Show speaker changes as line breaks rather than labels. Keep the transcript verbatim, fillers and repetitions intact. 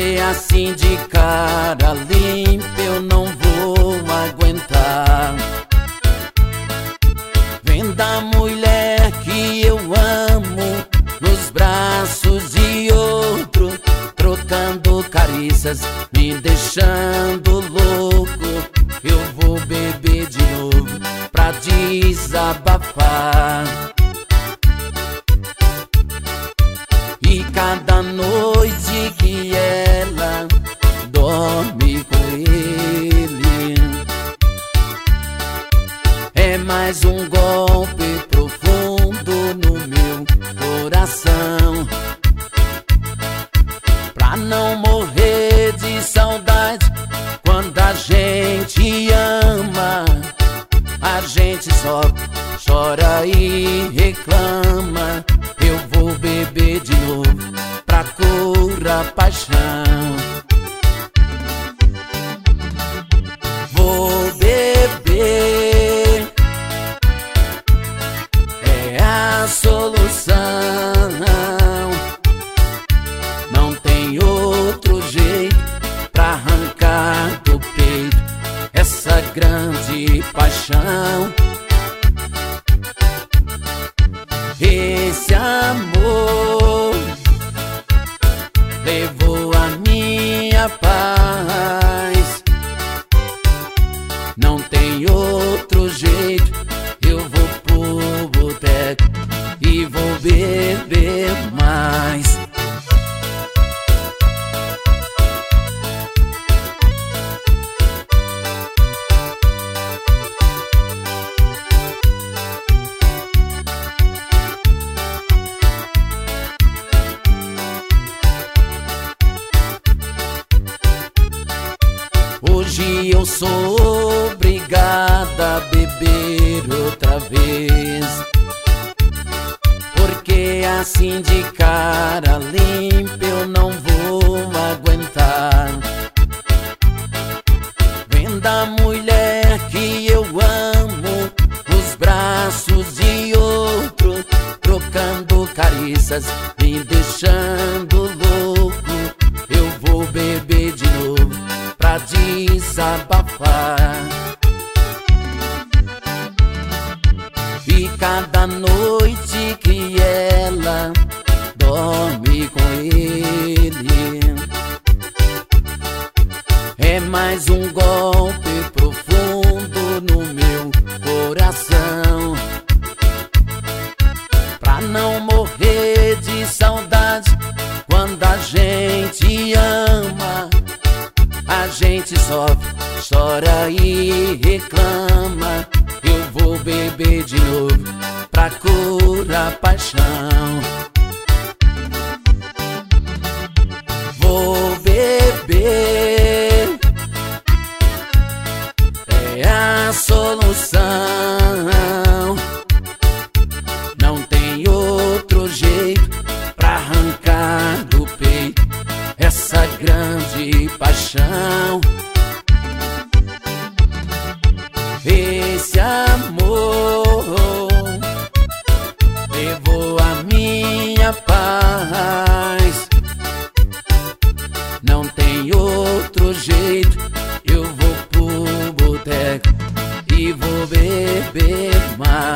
Porque assim de cara limpa eu não vou aguentar. Vendo a mulher que eu amo nos braços de outro, trocando carícias, me deixando louco. Eu vou beber de novo pra desabafar. E cada noite que ela dorme com ele é mais um golpe profundo no meu coração. Pra não morrer de saudade, quando a gente ama, a gente só chora e reclama. Eu vou beber de novo pra curar a paixão. Vou beber, é a solução. Não tem outro jeito pra arrancar do peito essa grande paixão. Esse amor levou a minha paz. Não tem outro jeito, eu vou pro boteco e vou beber mais. Hoje eu sou obrigada a beber outra vez, porque assim de cara limpa eu não vou aguentar. Vendo a mulher que eu amo nos braços de outro, trocando carícias, me deixando louco. Eu vou beber de novo pra desabafar. E cada noite que ela dorme com ele é mais um golpe profundo no meu coração. Pra não morrer de saudade, quando a gente ama, a gente sofre, chora e reclama. Eu vou beber de novo pra curar a paixão. Vou beber, é a solução. Não tem outro jeito pra arrancar do peito essa grande paixão. Esse amor levou a minha paz. Não tem outro jeito, eu vou pro boteco e vou beber mais.